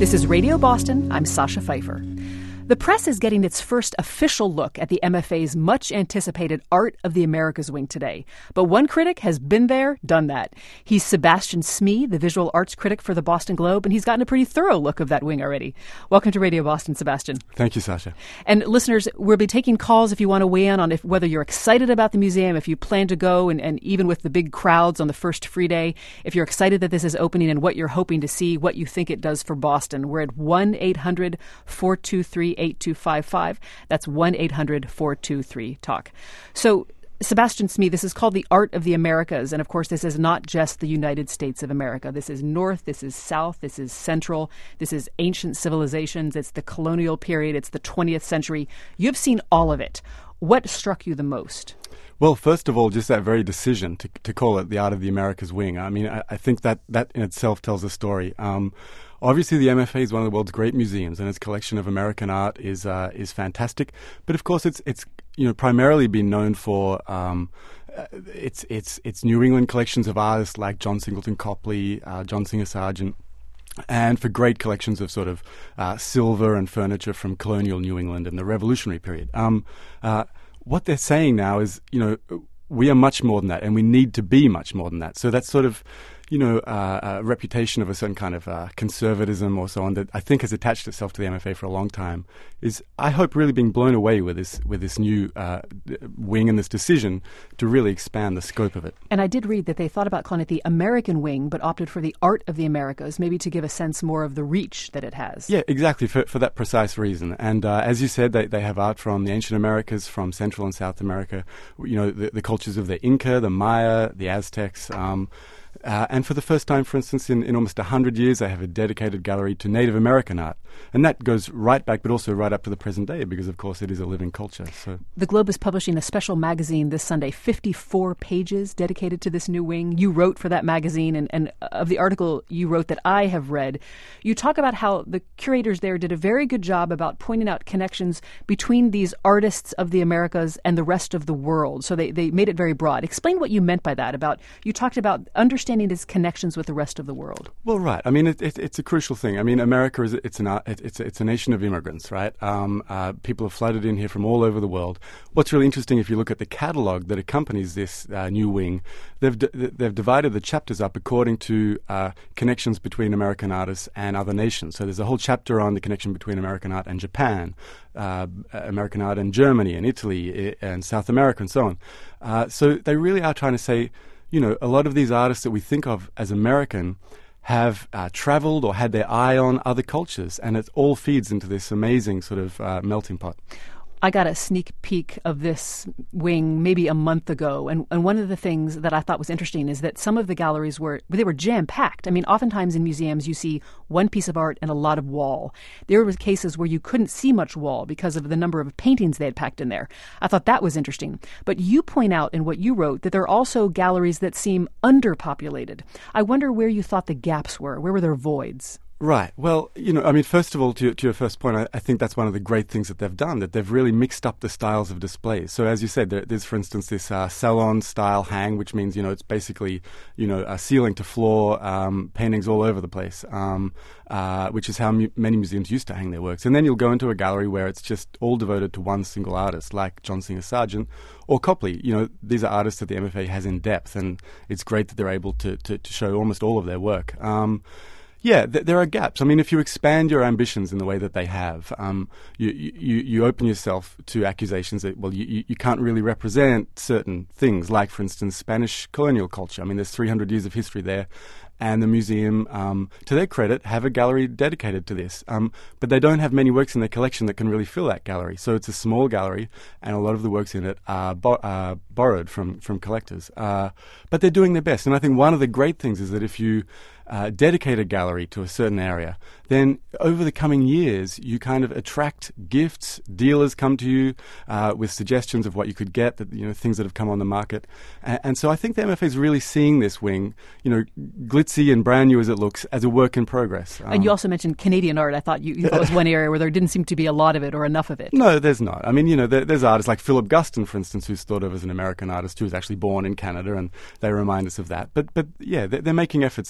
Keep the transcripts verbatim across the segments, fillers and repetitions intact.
This is Radio Boston. I'm Sasha Pfeiffer. The press is getting its first official look at the M F A's much-anticipated Art of the Americas wing today. But one critic has been there, done that. He's Sebastian Smee, the visual arts critic for the Boston Globe, and he's gotten a pretty thorough look of that wing already. Welcome to Radio Boston, Sebastian. Thank you, Sasha. And listeners, we'll be taking calls if you want to weigh in on if whether you're excited about the museum, if you plan to go, and, and even with the big crowds on the first free day, if you're excited that this is opening and what you're hoping to see, what you think it does for Boston. We're at one eight hundred four two three eight two five five. That's one eight hundred four two three talk. So, Sebastian Smee, this is called the Art of the Americas. And of course, this is not just the United States of America. This is North, this is South, this is Central, this is ancient civilizations, it's the colonial period, it's the twentieth century. You've seen all of it. What struck you the most? Well, first of all, just that very decision to to call it the Art of the Americas wing. I mean, I, I think that that in itself tells a story. Um, Obviously, the M F A is one of the world's great museums, and its collection of American art is uh, is fantastic. But of course, it's it's you know primarily been known for um, uh, its its its New England collections of artists like John Singleton Copley, uh, John Singer Sargent, and for great collections of sort of uh, silver and furniture from colonial New England and the Revolutionary period. Um, uh, what they're saying now is, you know, we are much more than that, and we need to be much more than that. So that's sort of, you know, uh, a reputation of a certain kind of uh, conservatism or so on that I think has attached itself to the M F A for a long time is, I hope, really being blown away with this with this new uh, wing and this decision to really expand the scope of it. And I did read that they thought about calling it the American wing, but opted for the Art of the Americas, maybe to give a sense more of the reach that it has. Yeah, exactly, for, for that precise reason. And uh, as you said, they, they have art from the ancient Americas, from Central and South America, you know, the, the cultures of the Inca, the Maya, the Aztecs, um, Uh, and for the first time, for instance, in, in almost one hundred years, they have a dedicated gallery to Native American art. And that goes right back, but also right up to the present day, because, of course, it is a living culture. So the Globe is publishing a special magazine this Sunday, fifty-four pages dedicated to this new wing. You wrote for that magazine, and, and of the article you wrote that I have read, you talk about how the curators there did a very good job about pointing out connections between these artists of the Americas and the rest of the world. So they, they made it very broad. Explain what you meant by that. About you talked about understanding its connections with the rest of the world. Well, right. I mean, it, it, it's a crucial thing. I mean, America is it's an it, it's it's a nation of immigrants, right? Um, uh, people have flooded in here from all over the world. What's really interesting, if you look at the catalogue that accompanies this uh, new wing, they've d- they've divided the chapters up according to uh, connections between American artists and other nations. So there's a whole chapter on the connection between American art and Japan, uh, American art and Germany and Italy and South America and so on. Uh, so they really are trying to say, you know, a lot of these artists that we think of as American have uh, traveled or had their eye on other cultures, and it all feeds into this amazing sort of uh, melting pot. I got a sneak peek of this wing maybe a month ago, and, and one of the things that I thought was interesting is that some of the galleries were they were jam-packed. I mean, oftentimes in museums you see one piece of art and a lot of wall. There were cases where you couldn't see much wall because of the number of paintings they had packed in there. I thought that was interesting. But you point out in what you wrote that there are also galleries that seem underpopulated. I wonder where you thought the gaps were. Where were there voids? Right. Well, you know, I mean, first of all, to, to your first point, I, I think that's one of the great things that they've done, that they've really mixed up the styles of displays. So as you said, there, there's, for instance, this uh, salon-style hang, which means, you know, it's basically, you know, a ceiling to floor um, paintings all over the place, um, uh, which is how mu- many museums used to hang their works. And then you'll go into a gallery where it's just all devoted to one single artist, like John Singer Sargent or Copley. You know, these are artists that the M F A has in depth, and it's great that they're able to, to, to show almost all of their work. Um, Yeah, th- there are gaps. I mean, if you expand your ambitions in the way that they have, um, you, you, you open yourself to accusations that, well, you, you can't really represent certain things, like, for instance, Spanish colonial culture. I mean, there's three hundred years of history there, and the museum, um, to their credit, have a gallery dedicated to this. Um, but they don't have many works in their collection that can really fill that gallery. So it's a small gallery, and a lot of the works in it are bo- uh, borrowed from, from collectors. Uh, but they're doing their best. And I think one of the great things is that if you uh, dedicate a gallery to a certain area, then over the coming years, you kind of attract gifts. Dealers come to you uh, with suggestions of what you could get, that, you know, things that have come on the market. And, and so I think the M F A is really seeing this wing, you know, glitzy and brand new as it looks, as a work in progress. Um, and you also mentioned Canadian art. I thought you, you thought was one area where there didn't seem to be a lot of it or enough of it. No, there's not. I mean, you know, there, there's artists like Philip Guston, for instance, who's thought of as an American artist who was actually born in Canada, and they remind us of that. But, but yeah, they're, they're making efforts in all these directions.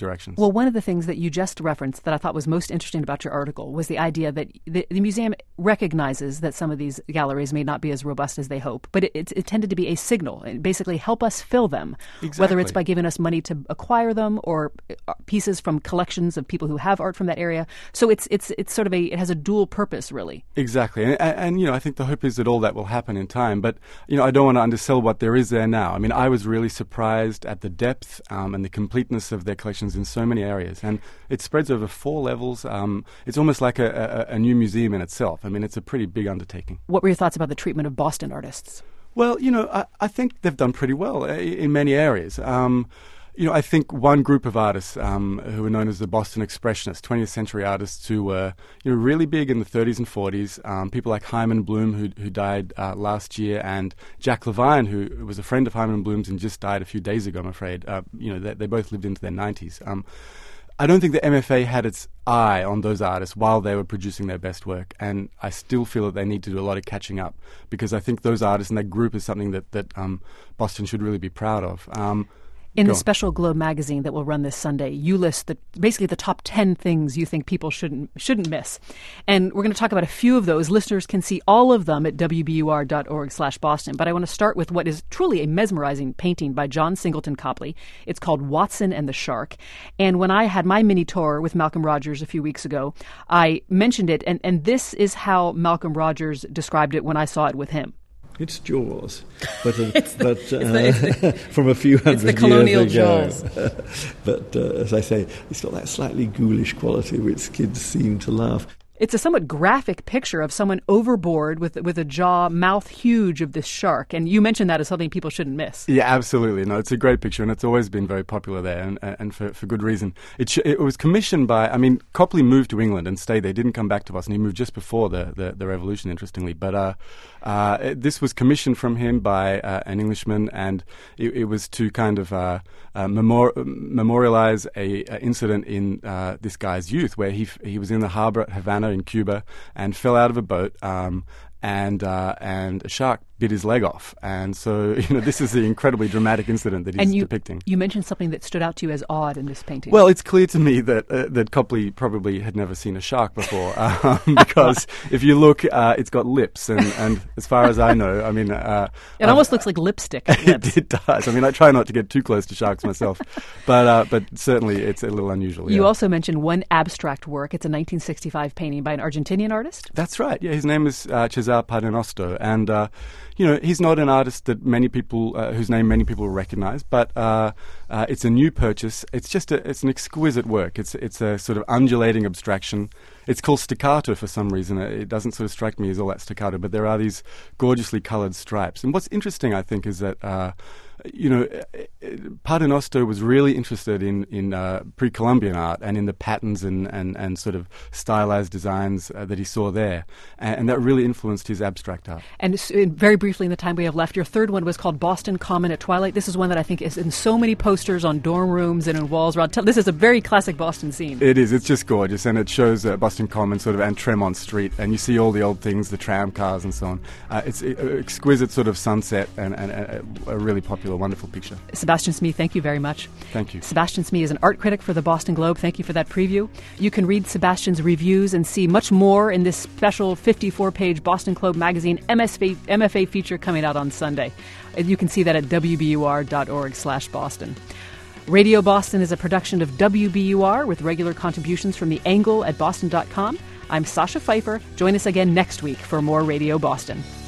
directions. Well, one of the things that you just referenced that I thought was most interesting about your article was the idea that the, the museum recognizes that some of these galleries may not be as robust as they hope, but it, it's intended to be a signal and basically help us fill them, exactly. whether it's by giving us money to acquire them or pieces from collections of people who have art from that area. So it's it's it's sort of a it has a dual purpose, really. Exactly, and, and, and you know, I think the hope is that all that will happen in time. But you know, I don't want to undersell what there is there now. I mean, I was really surprised at the depth um, and the completeness of their collections in so many areas, and it spreads over four levels. Um, it's almost like a, a, a new museum in itself. I mean, it's a pretty big undertaking. What were your thoughts about the treatment of Boston artists? Well, you know, I, I think they've done pretty well in many areas. Um, you know, I think one group of artists um, who are known as the Boston Expressionists, twentieth century artists who were, you know, really big in the thirties and forties, um, people like Hyman Bloom, who who died uh, last year, and Jack Levine, who was a friend of Hyman Bloom's and just died a few days ago, I'm afraid. Uh, you know, they, they both lived into their nineties. Um, I don't think the M F A had its eye on those artists while they were producing their best work, and I still feel that they need to do a lot of catching up, because I think those artists and that group is something that, that um, Boston should really be proud of. Um, In Go the on. special Globe magazine that will run this Sunday, you list the basically the top ten things you think people shouldn't shouldn't miss. And we're going to talk about a few of those. Listeners can see all of them at w b u r dot org slash Boston. But I want to start with what is truly a mesmerizing painting by John Singleton Copley. It's called Watson and the Shark. And when I had my mini tour with Malcolm Rogers a few weeks ago, I mentioned it. And, and this is how Malcolm Rogers described it when I saw it with him. It's Jaws, but, uh, It's the- but it's the- it's uh, from a few hundred the colonial years ago. Jaws. But uh, as I say, it's got that slightly ghoulish quality which kids seem to love. It's a somewhat graphic picture of someone overboard with with a jaw, mouth huge of this shark. And you mentioned that as something people shouldn't miss. Yeah, absolutely. No, it's a great picture, and it's always been very popular there, and, and for, for good reason. It, sh- it was commissioned by, I mean, Copley moved to England and stayed there. He didn't come back to Boston. He moved just before the, the, the revolution, interestingly. But uh, uh, it, this was commissioned from him by uh, an Englishman, and it, it was to kind of uh, uh, memor- memorialize a, a incident in uh, this guy's youth, where he f- he was in the harbor at Havana in Cuba and fell out of a boat, um, and uh, and a shark bit his leg off. And so, you know, this is the incredibly dramatic incident that he's And you, depicting. you mentioned something that stood out to you as odd in this painting. Well, it's clear to me that uh, that Copley probably had never seen a shark before, um, because if you look, uh, it's got lips, and, and as far as I know, I mean, uh, it almost looks like lipstick lips. it does. I mean, I try not to get too close to sharks myself, but uh, but certainly it's a little unusual. You yeah. also mentioned one abstract work. It's a nineteen sixty-five painting by an Argentinian artist. That's right. Yeah, his name is uh, Cesar Paternoster, and uh, you know, he's not an artist that many people, uh, whose name many people recognize, but uh, uh, it's a new purchase. It's just a, it's an exquisite work. It's it's a sort of undulating abstraction. It's called staccato for some reason. It doesn't sort of strike me as all that staccato, but there are these gorgeously coloured stripes. And what's interesting, I think, is that uh, you know, Paternoster was really interested in in uh, pre-Columbian art and in the patterns and, and, and sort of stylized designs uh, that he saw there, and, and that really influenced his abstract art. And s- uh, very briefly in the time we have left, your third one was called Boston Common at Twilight. This is one that I think is in so many posters on dorm rooms and in walls around. T- this is a very classic Boston scene. It is. It's just gorgeous, and it shows uh, Boston Common sort of and Tremont Street, and you see all the old things, the tram cars and so on. Uh, it's an exquisite sort of sunset and, and, and a really popular, wonderful picture. Sebastian Smee, thank you very much. Thank you. Sebastian Smee is an art critic for the Boston Globe. Thank you for that preview. You can read Sebastian's reviews and see much more in this special fifty-four page Boston Globe magazine M S V, M F A feature coming out on Sunday. You can see that at w b u r dot org slash Boston. Radio Boston is a production of W B U R with regular contributions from The Angle at boston dot com. I'm Sasha Pfeiffer. Join us again next week for more Radio Boston.